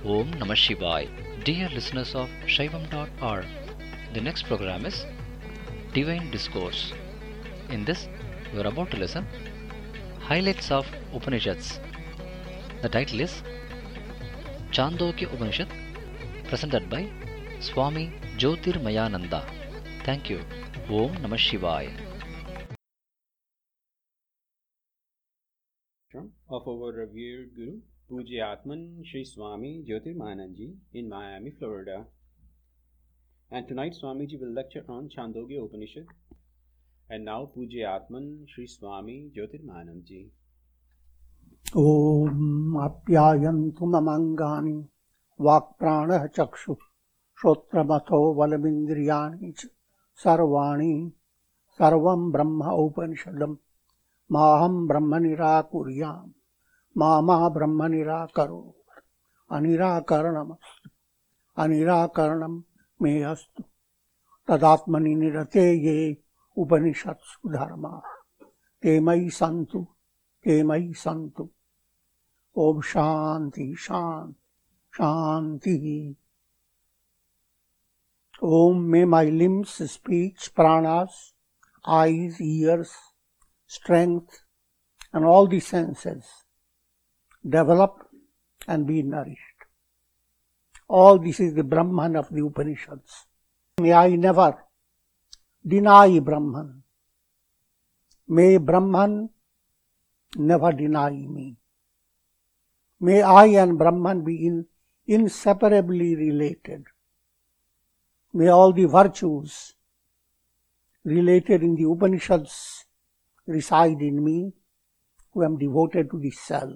Om Namah Shivaya. Dear listeners of Shaivam.org, the next program is Divine Discourse. In this, we are about to listen Highlights of Upanishads. The title is Chandogya Upanishad, presented by Swami Jyotirmayananda. Thank you. Om Namah Shivaya. Of our revered Guru, Pujya Atman Sri Swami Jyotirmayananda Ji in Miami, Florida. And tonight Swamiji will lecture on Chandogya Upanishad. And now Pujya Atman Sri Swami Jyotirmayananda Ji. Om Apyayantu Mamangani Vakpranah Chakshu Shrotramato Valamindriyani Sarvani Sarvam Brahma Upanishadam Maham Brahma Nirakuryam Mama Brahma Nirakaro Anirakaranam Anirakaranam Mehastu Tadatmani Nirate Ye Upanishatsu Dharma Temai Santu Temai Santu Om Shanti Shanti Shanti. Om, may my limbs, speech, pranas, eyes, ears, strength, and all the senses develop and be nourished. All this is the Brahman of the Upanishads. May I never deny Brahman. May Brahman never deny me. May I and Brahman be inseparably related. May all the virtues related in the Upanishads reside in me, who am devoted to the self.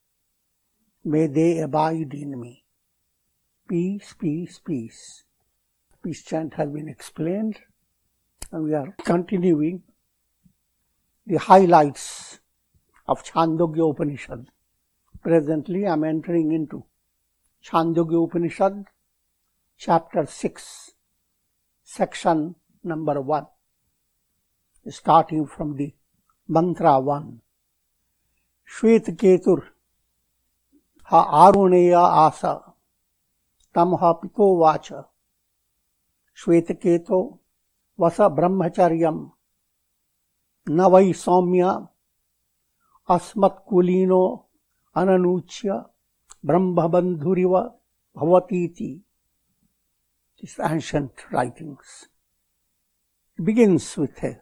May they abide in me. Peace, peace, peace. Peace chant has been explained, and we are continuing the highlights of Chandogya Upanishad. Presently I am entering into Chandogya Upanishad, chapter 6, section number 1, starting from the mantra 1. Shvetketur ha aruneya asa tam ha pito vacha Shvetketo vasa brahmacharyam na vai saumya asmat kulino ananuchya brahmabandhuriva bhavatiti. These ancient writings. It begins with a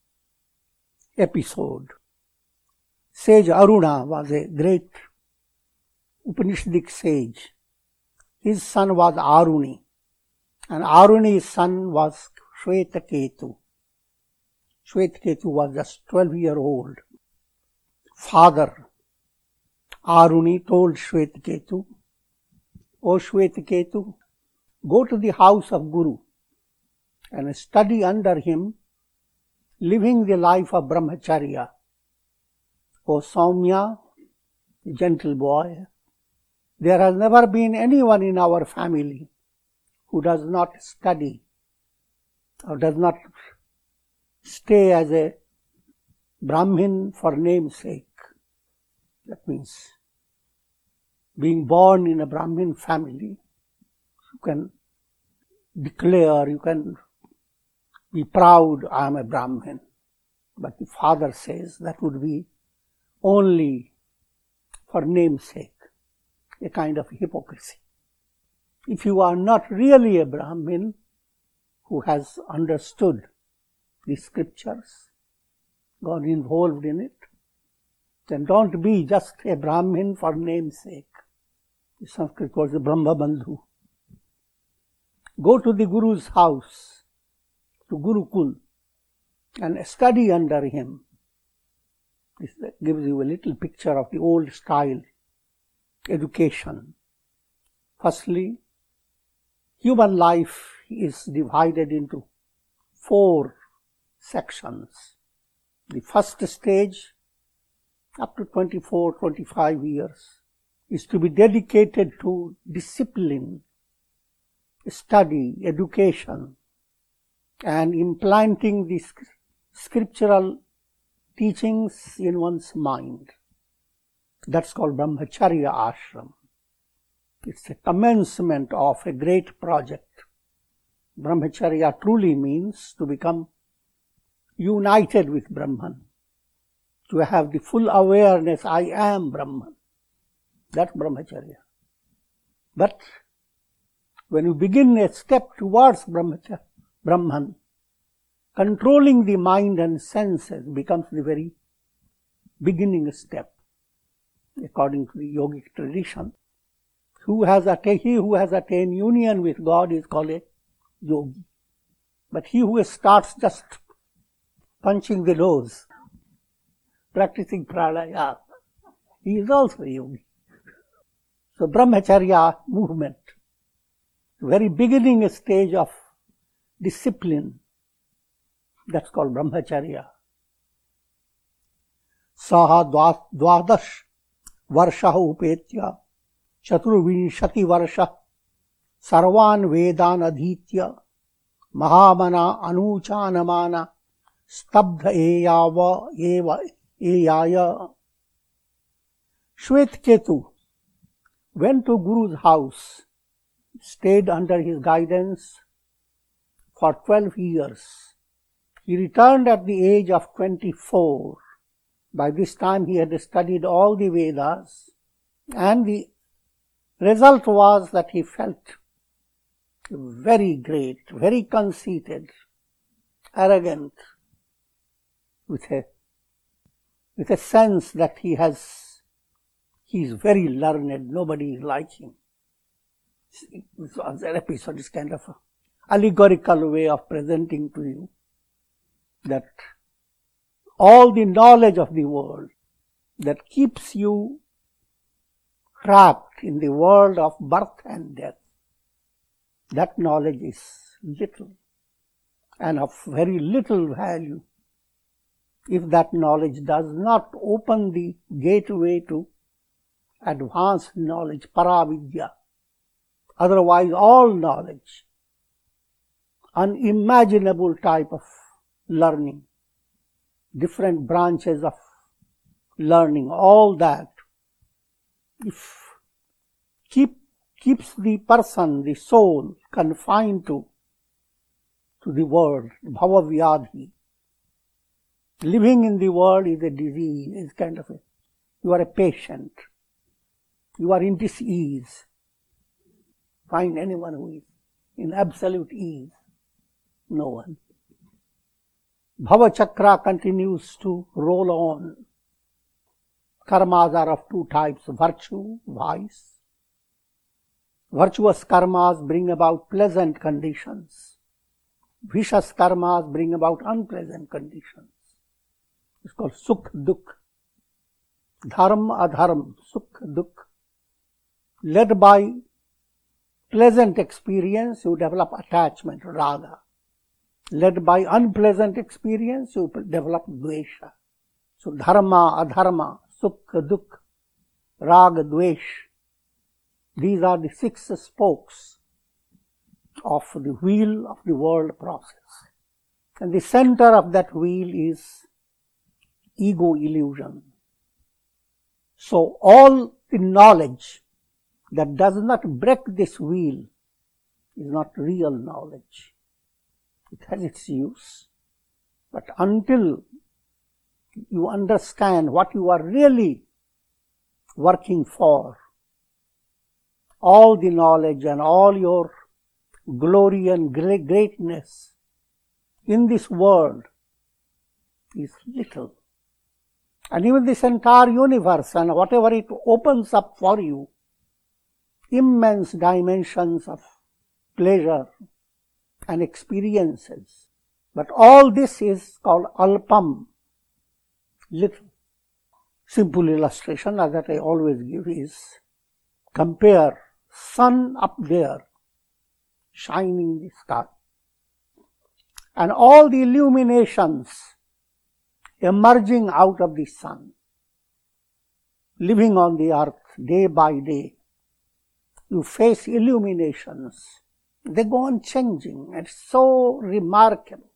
episode. Sage Aruna was a great Upanishadic sage. His son was Aruni, and Aruni's son was Shvetaketu. Shvetaketu was just 12-year-old. Father Aruni told Shvetaketu, O Shvetaketu, go to the house of Guru and study under him, living the life of brahmacharya. O Saumya, the gentle boy, there has never been anyone in our family who does not study or does not stay as a Brahmin for namesake. That means being born in a Brahmin family, you can declare, you can be proud, I am a Brahmin. But the father says that would be only for namesake, a kind of hypocrisy. If you are not really a Brahmin who has understood the scriptures, got involved in it, then don't be just a Brahmin for namesake. The Sanskrit was the Brahmabandhu. Go to the Guru's house, to Gurukul, and study under him. This gives you a little picture of the old style education. Firstly, human life is divided into 4 sections. The first stage, up to 24, 25 years, is to be dedicated to discipline, study, education, and implanting the scriptural teachings in one's mind. That's called Brahmacharya ashram. It's a commencement of a great project. Brahmacharya truly means to become united with Brahman, to have the full awareness, I am Brahman. That's Brahmacharya. But when you begin a step towards Brahman, controlling the mind and senses becomes the very beginning step. According to the yogic tradition, he who has attained union with God is called a yogi. But he who starts just punching the nose, practicing pranayama, he is also a yogi. So Brahmacharya movement, very beginning stage of discipline, that's called Brahmacharya. Saha dvadash varsha upetya chaturvinshati varsha sarvan vedan adhitya mahamana anuchanamana stabdha eyaya. Shvetketu went to Guru's house, stayed under his guidance for 12 years. He returned at the age of 24. By this time he had studied all the Vedas, and the result was that he felt very great, very conceited, arrogant, with a sense that he is very learned, nobody is like him. This episode is kind of an allegorical way of presenting to you that all the knowledge of the world that keeps you trapped in the world of birth and death, that knowledge is little and of very little value if that knowledge does not open the gateway to advanced knowledge, paravidya. Otherwise, all knowledge, unimaginable type of learning, different branches of learning, all that, if keeps the person, the soul, confined to the world, bhava vyadhi. Living in the world is a disease, is kind of you are a patient, you are in dis-ease. Find anyone who is in absolute ease? No one. Bhava chakra continues to roll on. Karmas are of two types, virtue, vice. Virtuous karmas bring about pleasant conditions. Vicious karmas bring about unpleasant conditions. It's called sukh dukh. Dharma adharma, sukh dukh. Led by pleasant experience, you develop attachment, raga. Led by unpleasant experience, you develop dvesha. So dharma, adharma, sukha, dukha, raga, dvesh. These are the 6 spokes of the wheel of the world process. And the center of that wheel is ego illusion. So all the knowledge that does not break this wheel is not real knowledge. It has its use. But until you understand what you are really working for, all the knowledge and all your glory and greatness in this world is little. And even this entire universe and whatever it opens up for you, immense dimensions of pleasure and experiences. But all this is called alpam, little. Simple illustration that I always give is, compare sun up there, shining in the sky, and all the illuminations emerging out of the sun, living on the earth day by day. You face illuminations. They go on changing. It's so remarkable.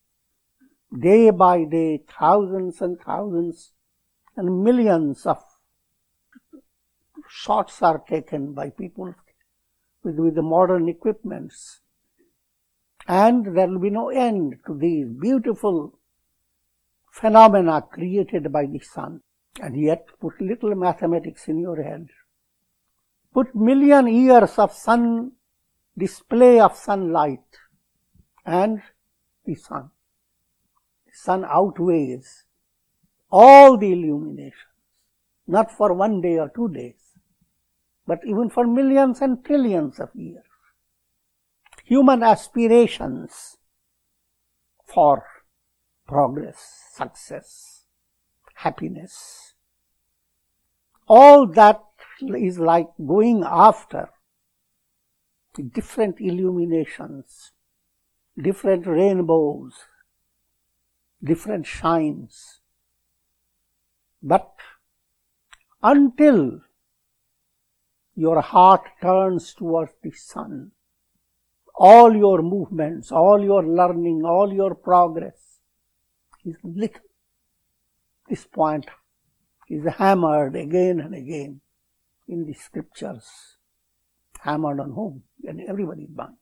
Day by day, thousands and thousands and millions of shots are taken by people with the modern equipments. And there will be no end to these beautiful phenomena created by the sun. And yet, put little mathematics in your head. Put million years of display of sunlight and the sun. The sun outweighs all the illuminations, not for 1 day or 2 days, but even for millions and trillions of years. Human aspirations for progress, success, happiness, all that is like going after the different illuminations, different rainbows, different shines. But until your heart turns towards the sun, all your movements, all your learning, all your progress is little. This point is hammered again and again in the scriptures. Hammered on whom? In everybody's mind.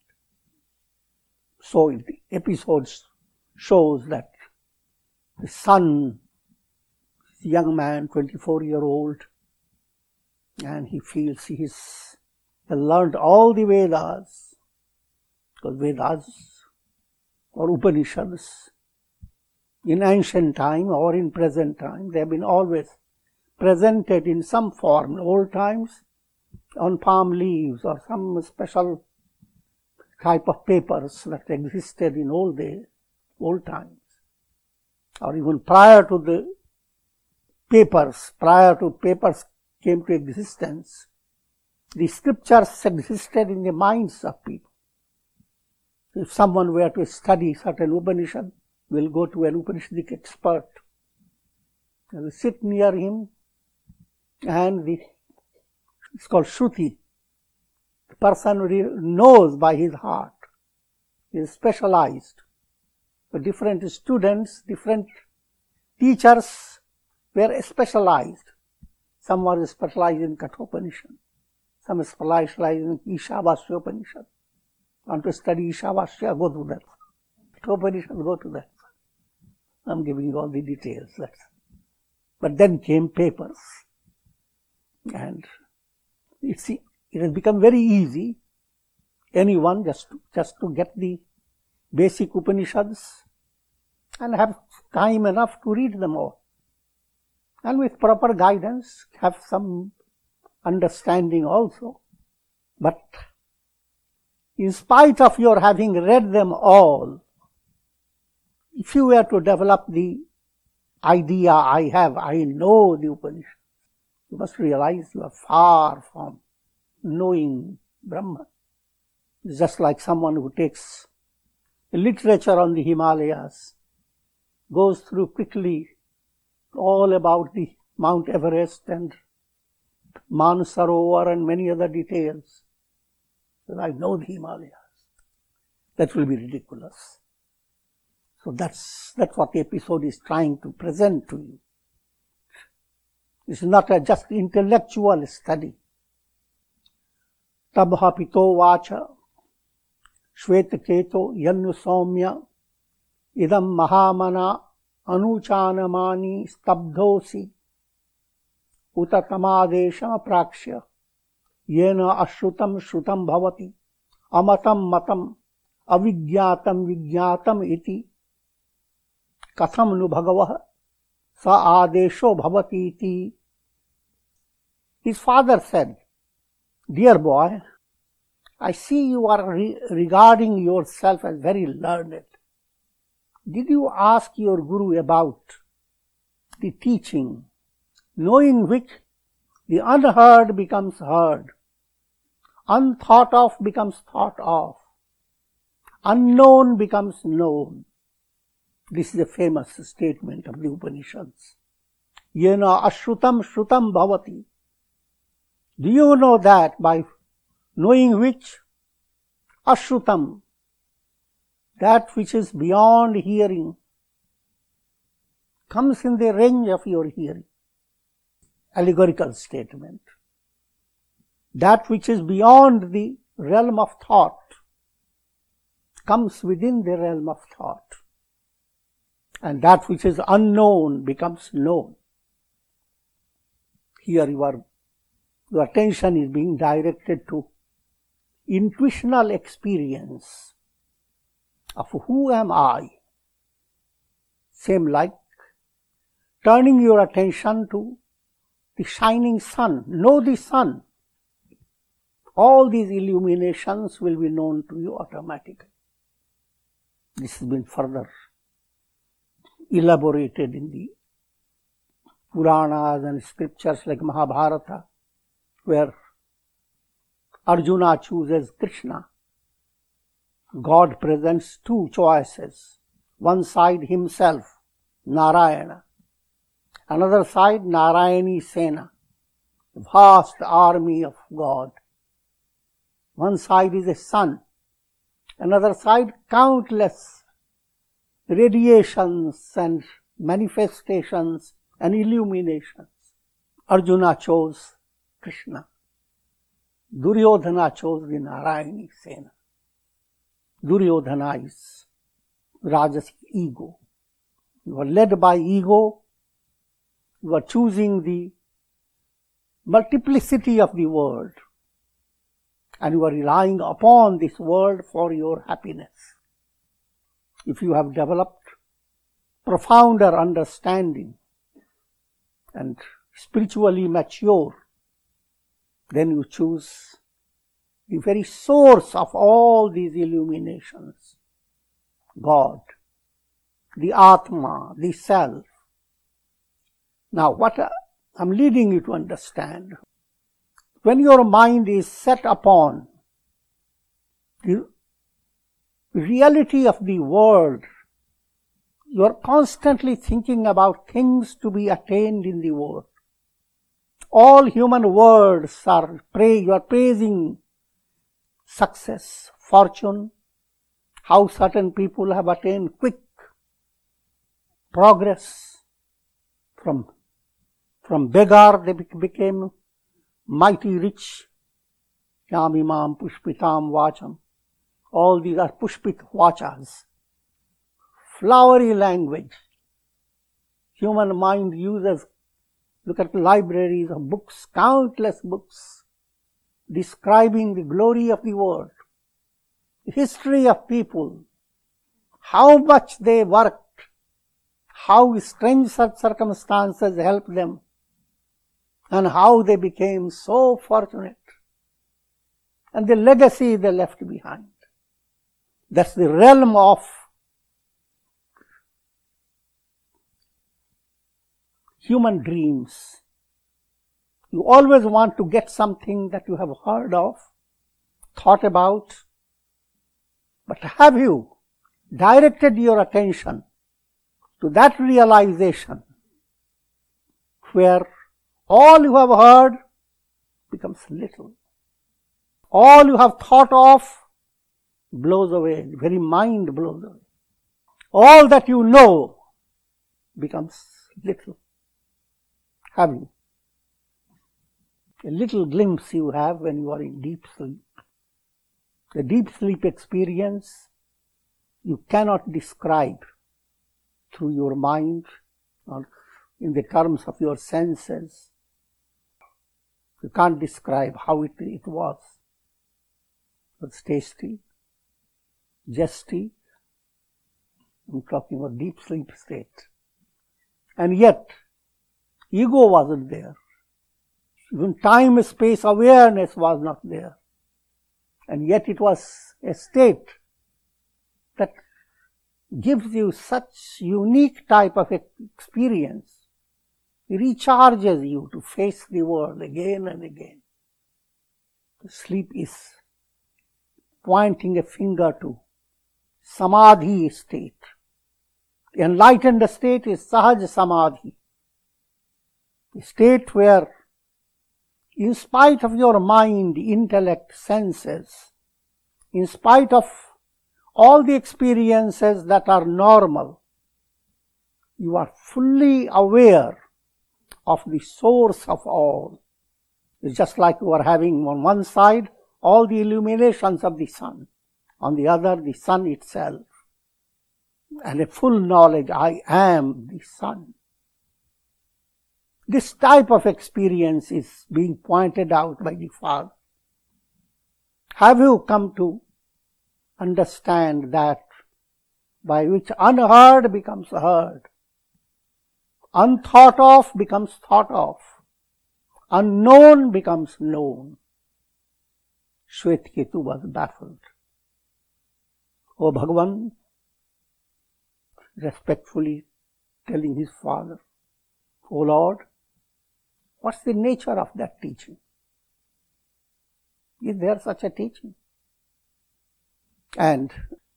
So the episodes shows that the son, young man, 24-year-old, and he feels he has learned all the Vedas, because Vedas or Upanishads in ancient time or in present time, they have been always presented in some form. In old times, on palm leaves or some special type of papers that existed in old times, or even prior to papers came to existence, the scriptures existed in the minds of people. If someone were to study certain Upanishad, will go to an Upanishadic expert. They will sit near him, and it's called Shruti. The person knows by his heart. He is specialized. The different students, different teachers were specialized. Some were specialized in Kathopanishad. Some specialized in Ishavasya Upanishad. Want to study Ishavasya, go to that. Kathopanishad, go to that. I'm giving you all the details. But then came papers. And it has become very easy. Anyone just to get the basic Upanishads and have time enough to read them all. And with proper guidance, have some understanding also. But in spite of your having read them all, if you were to develop the idea I know the Upanishad, you must realize you are far from knowing Brahman. It's just like someone who takes literature on the Himalayas, goes through quickly all about the Mount Everest and Mansarovar and many other details. I know the Himalayas. That will be ridiculous. So that's what the episode is trying to present to you. It's not a just intellectual study. Tabha pito vacha shvetaketo yannu saumya idam mahamana anuchanamani stabdhosi utatamādesham prakshya yena ashrutam shrutam bhavati amatam matam avigyatam vigyatam iti katham nu bhagavah sa adesho bhavati iti. His father said, "Dear boy, I see you are regarding yourself as very learned. Did you ask your guru about the teaching, knowing which the unheard becomes heard, unthought of becomes thought of, unknown becomes known?" This is a famous statement of the Upanishads. Yena ashrutam shrutam bhavati. Do you know that by knowing which? Ashrutam, that which is beyond hearing, comes in the range of your hearing. Allegorical statement. That which is beyond the realm of thought comes within the realm of thought. And that which is unknown becomes known. Here your attention is being directed to intuitional experience of who am I. Same like turning your attention to the shining sun. Know the sun. All these illuminations will be known to you automatically. This has been further elaborated in the Puranas and scriptures like Mahabharata, where Arjuna chooses Krishna. God presents two choices. One side himself, Narayana. Another side, Narayani Sena, vast army of God. One side is a sun. Another side, countless radiations and manifestations and illuminations. Arjuna chose Krishna. Duryodhana chose the Narayani Sena. Duryodhana is Rajasic ego. You are led by ego. You are choosing the multiplicity of the world. And you are relying upon this world for your happiness. If you have developed profounder understanding and spiritually mature, then you choose the very source of all these illuminations, God, the Atma, the Self. Now, what I'm leading you to understand, when your mind is set upon the reality of the world, you are constantly thinking about things to be attained in the world. All human words are you are praising success, fortune, how certain people have attained quick progress. From beggar they became mighty rich. Yamimam pushpitam vacham. All these are pushpit vachas. Flowery language. Human mind uses, look at libraries of books, countless books, describing the glory of the world, the history of people, how much they worked, how strange circumstances helped them, and how they became so fortunate, and the legacy they left behind. That's the realm of human dreams. You always want to get something that you have heard of, thought about, but have you directed your attention to that realization where all you have heard becomes little. All you have thought of blows away, the very mind blows away. All that you know becomes little. Have you? A little glimpse you have when you are in deep sleep. The deep sleep experience you cannot describe through your mind or in the terms of your senses. You can't describe how it was. It was tasty, jesty. I'm talking about deep sleep state. And yet, ego wasn't there. Even time, space awareness was not there. And yet it was a state that gives you such unique type of experience. It recharges you to face the world again and again. Sleep is pointing a finger to samadhi state. The enlightened state is sahaj samadhi. The state where, in spite of your mind, intellect, senses, in spite of all the experiences that are normal, you are fully aware of the source of all, It's just like you are having on one side all the illuminations of the sun, on the other the sun itself, and a full knowledge, I am the sun. This type of experience is being pointed out by the Father. Have you come to understand that by which unheard becomes heard, unthought of becomes thought of, unknown becomes known? Shvetketu was baffled. O Bhagavan, respectfully telling his father, O Lord, what's the nature of that teaching? Is there such a teaching? And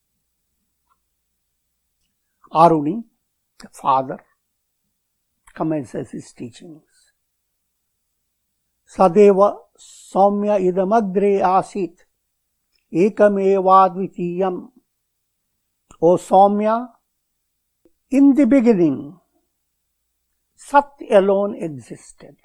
Aruni, the father, commences his teachings. Sadeva Saumya idamagre asit ekamevadvitiyam. O Saumya, in the beginning, Sat alone existed,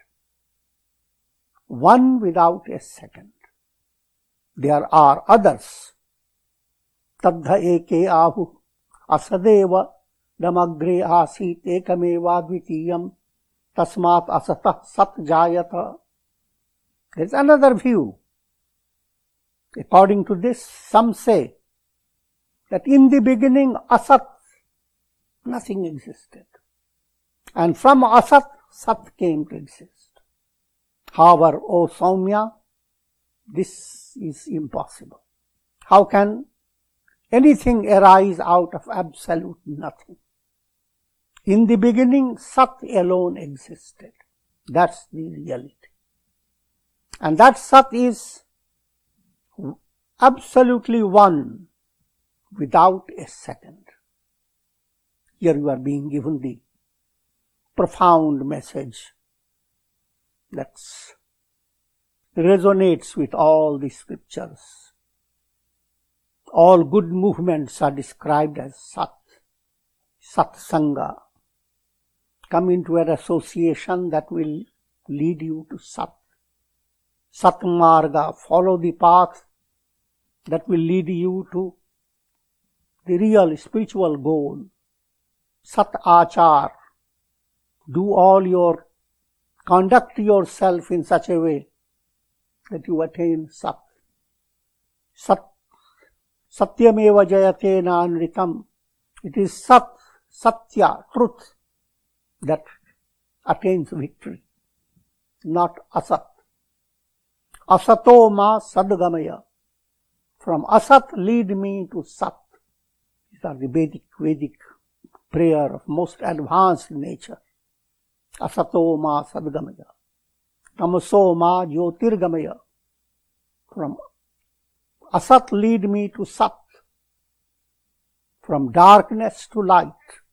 one without a second. There are others. Tadha eke ahu asadeva damagre asit ekameva dvitiyam tasmat asatah sat jayata. There is another view. According to this, some say that in the beginning asat, nothing existed. And from asat, sat came to exist. However, O Saumya, this is impossible. How can anything arise out of absolute nothing? In the beginning, Sat alone existed. That's the reality. And that Sat is absolutely one, without a second. Here you are being given the profound message that resonates with all the scriptures. All good movements are described as Sat, Satsanga. Come into an association that will lead you to Sat. Satmarga, follow the path that will lead you to the real spiritual goal. Sat Achar, conduct yourself in such a way that you attain Sat. Satyameva jayate nanritam. It is Sat, Satya, truth, that attains victory, not Asat. Asato ma sadgamaya. From Asat lead me to Sat. These are the Vedic prayer of most advanced nature. Asato ma sadgamaya. Tamaso ma jyotirgamaya. From Asat lead me to Sat. From darkness to light.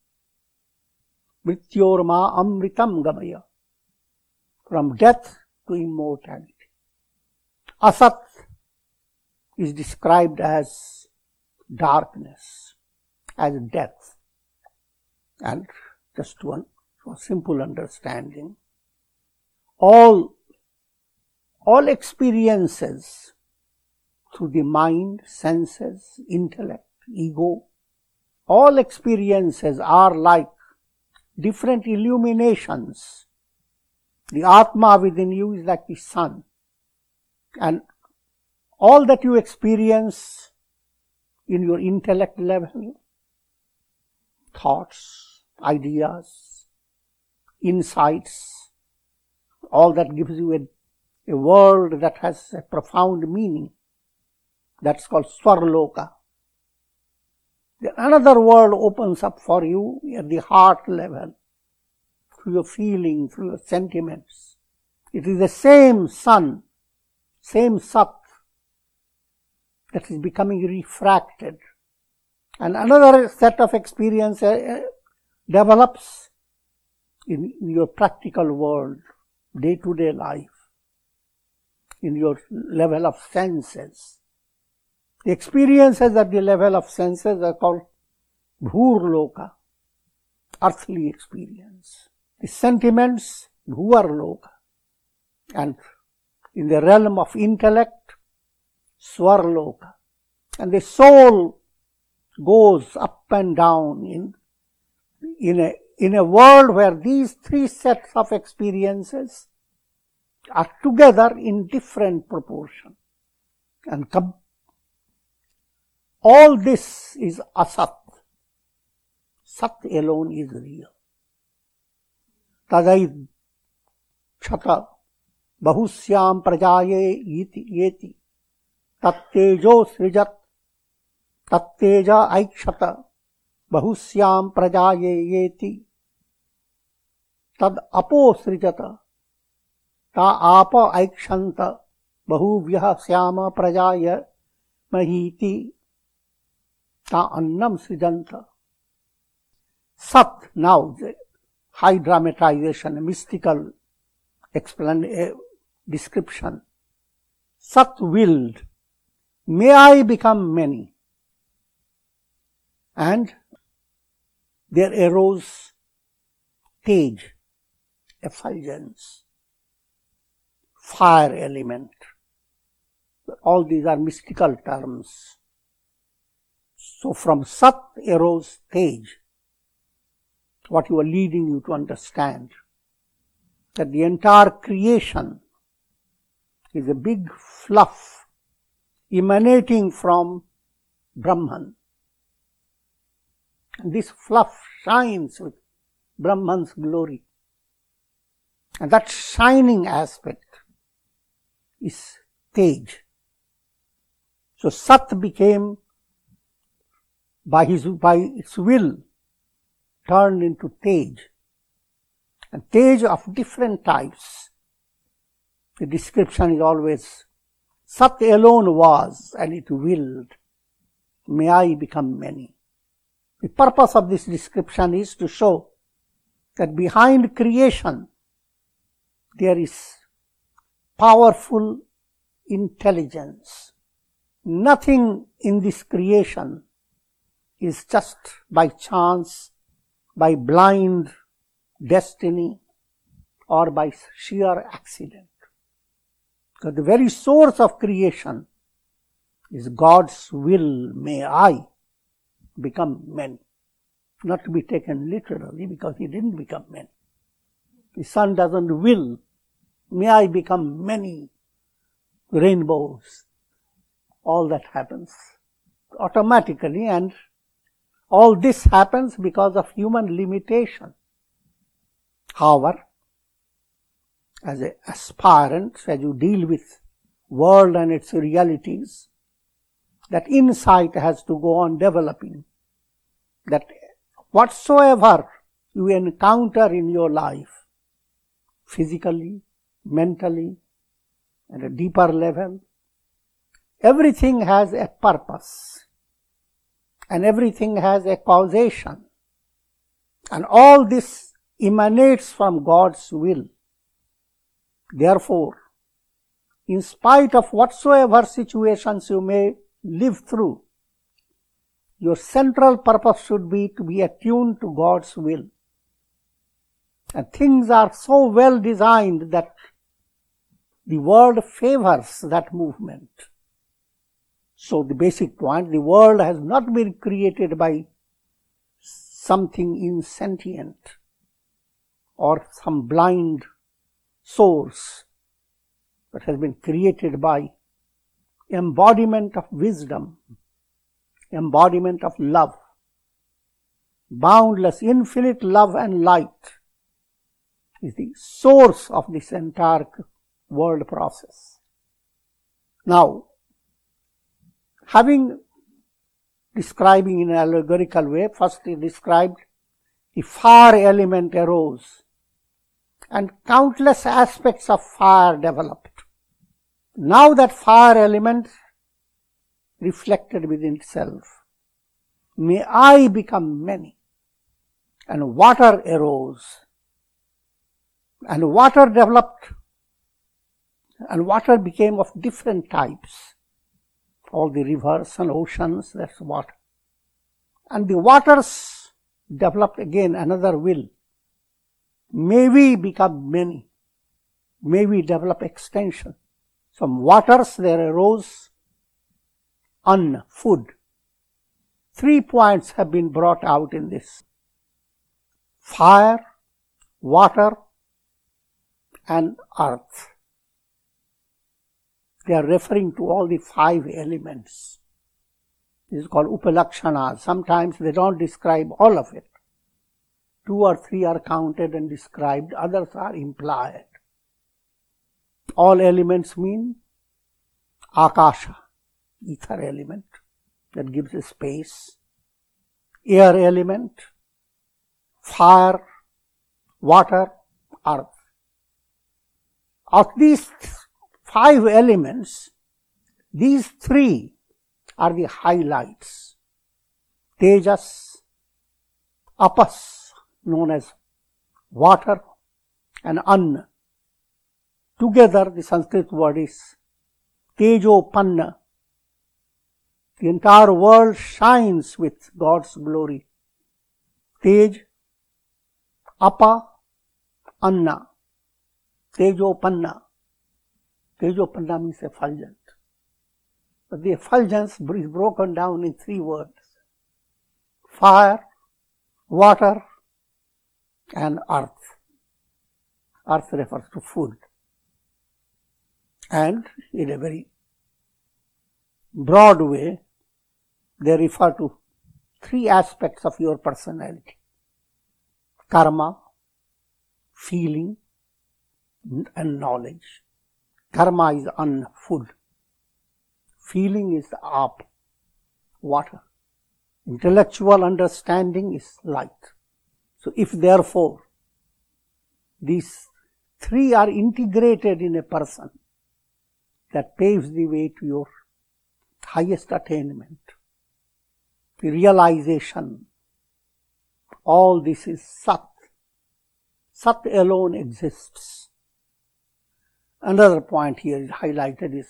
Mrityorma amritam gamaya. From death to immortality. Asat is described as darkness, as death. And just one for simple understanding, all experiences through the mind, senses, intellect, ego, all experiences are like different illuminations. The Atma within you is like the sun. And all that you experience in your intellect level, thoughts, ideas, insights, all that gives you a world that has a profound meaning. That's called Swarloka. Another world opens up for you at the heart level, through your feeling, through your sentiments. It is the same sun, same Sat, that is becoming refracted. And another set of experience develops in your practical world, day-to-day life, in your level of senses. The experiences at the level of senses are called Bhurloka, earthly experience. The sentiments, Bhuvarloka. And in the realm of intellect, Swarloka. And the soul goes up and down in a world where these three sets of experiences are together in different proportion. And all this is asat. Sat alone is real. Tadai chata bahusyam prajaye yeti tattejo srijat tatteja aikshata bahusyam prajaye yeti tad apo srijata ta apa aikshanta bahuvyah syama prajaya mahiti ta annam srijanta. Sat, now the high dramatization, mystical description. Sat willed, may I become many. And there arose tej, effulgence, fire element. All these are mystical terms. So from Sat arose tej. What you are leading you to understand, that the entire creation is a big fluff emanating from Brahman. And this fluff shines with Brahman's glory. And that shining aspect is tej. So Sat became, by its will, turned into tej. And tej of different types. The description is always, Sat alone was, and it willed, may I become many. The purpose of this description is to show that behind creation there is powerful intelligence. Nothing in this creation is just by chance, by blind destiny, or by sheer accident. Because the very source of creation is God's will, may I become many. Not to be taken literally, because he didn't become many. The sun doesn't will, may I become many rainbows. All that happens automatically, and all this happens because of human limitation. However, as an aspirant, as you deal with world and its realities, that insight has to go on developing. That whatsoever you encounter in your life, physically, mentally, at a deeper level, everything has a purpose. And everything has a causation. And all this emanates from God's will. Therefore, in spite of whatsoever situations you may live through, your central purpose should be to be attuned to God's will. And things are so well designed that the world favors that movement. So the basic point, the world has not been created by something insentient or some blind source, but has been created by embodiment of wisdom, embodiment of love, boundless, infinite love and light is the source of this entire world process. Now, having describing in an allegorical way, first he described the fire element arose and countless aspects of fire developed. Now that fire element reflected within itself, may I become many. And water arose, and water developed, and water became of different types. All the rivers and oceans, that's water. And the waters developed again another will. May we become many. May we develop extension. From waters there arose food. 3 points have been brought out in this: fire, water, and earth. They are referring to all the 5 elements. This is called Upalakshana. Sometimes they don't describe all of it. 2 or 3 are counted and described, others are implied. All elements mean Akasha, ether element that gives a space, air element, fire, water, earth. Of these 5 elements, these 3 are the highlights. Tejas, Apas, known as water, and Anna. Together, the Sanskrit word is Tejopanna. The entire world shines with God's glory. Tej, Apa, Anna. Tejopanna. Tejopanna means effulgent. But the effulgence is broken down in 3 words: fire, water, and earth. Earth refers to food. And in a very broad way, they refer to 3 aspects of your personality: karma, feeling, and knowledge. Karma is food. Feeling is the up, water. Intellectual understanding is light. So if therefore these 3 are integrated in a person, that paves the way to your highest attainment, the realization. All this is Sat. Sat alone exists. Another point here is highlighted is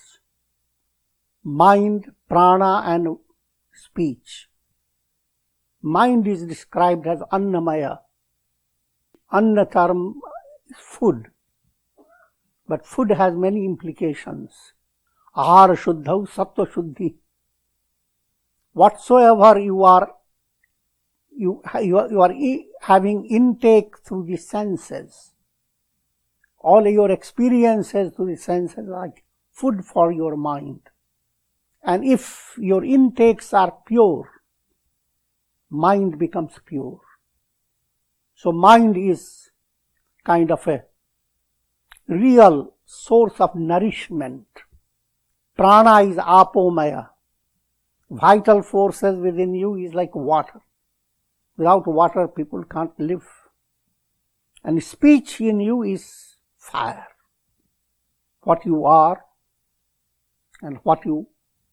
mind, prana, and speech. Mind is described as Annamaya. Anna term is food. But food has many implications. Ahara Shuddha, Sattva Shuddhi. Whatsoever you are having intake through the senses, all your experiences through the senses are like food for your mind. And if your intakes are pure, mind becomes pure. So mind is kind of a real source of nourishment. Prana is apomaya. Vital forces within you is like water. Without water, people can't live. And speech in you is fire. What you are and what you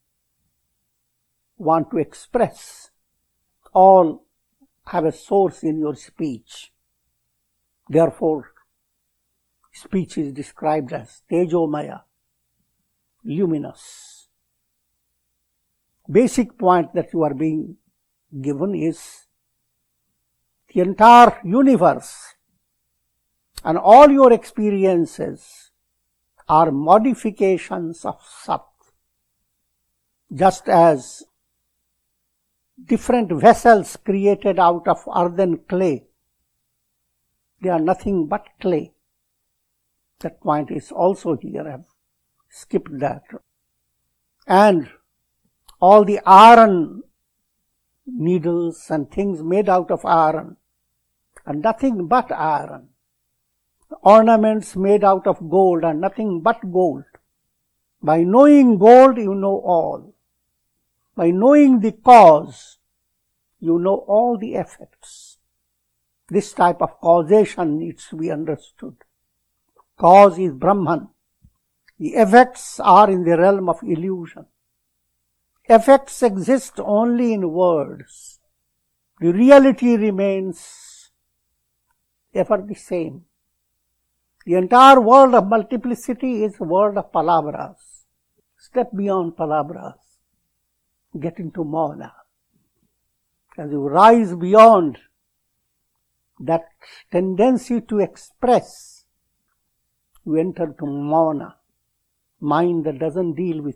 want to express all have a source in your speech. Therefore, speech is described as Tejomaya, luminous. Basic point that you are being given is the entire universe and all your experiences are modifications of Sat. Just as different vessels created out of earthen clay, they are nothing but clay. That point is also here. I have skipped that. And all the iron needles and things made out of iron are nothing but iron. Ornaments made out of gold are nothing but gold. By knowing gold, you know all. By knowing the cause, you know all the effects. This type of causation needs to be understood. Cause is Brahman. The effects are in the realm of illusion. Effects exist only in words. The reality remains ever the same. The entire world of multiplicity is a world of palabras. Step beyond palabras. Get into Mauna. As you rise beyond that tendency to express, you enter to Mauna. mind that doesn't deal with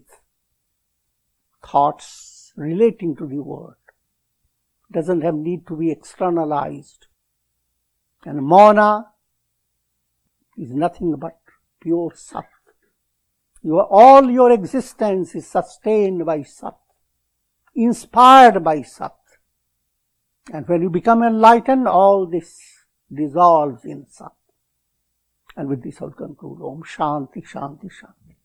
thoughts relating to the world, doesn't have need to be externalized. And Mona is nothing but pure Sat. All your existence is sustained by Sat, inspired by Sat. And when you become enlightened, all this dissolves in Sat. And with this I'll conclude. Om Shanti, Shanti, Shanti.